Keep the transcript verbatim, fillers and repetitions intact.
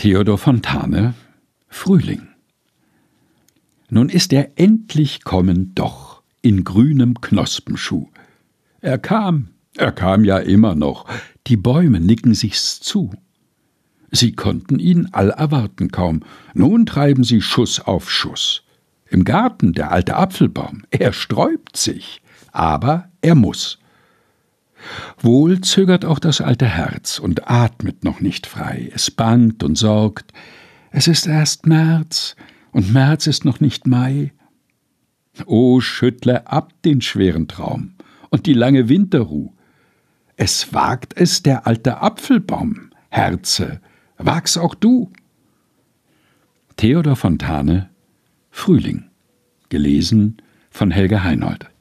Theodor Fontane, Frühling. Nun ist er endlich kommen doch, in grünem Knospenschuh. Er kam, er kam ja immer noch, die Bäume nicken sich's zu. Sie konnten ihn all erwarten kaum, nun treiben sie Schuss auf Schuss. Im Garten der alte Apfelbaum, er sträubt sich, aber er muß. Wohl zögert auch das alte Herz und atmet noch nicht frei, es bangt und sorgt, es ist erst März, und März ist noch nicht Mai. O, schüttle ab den schweren Traum und die lange Winterruh. Es wagt es der alte Apfelbaum, Herze, wag's auch du. Theodor Fontane, Frühling, gelesen von Helga Heinold.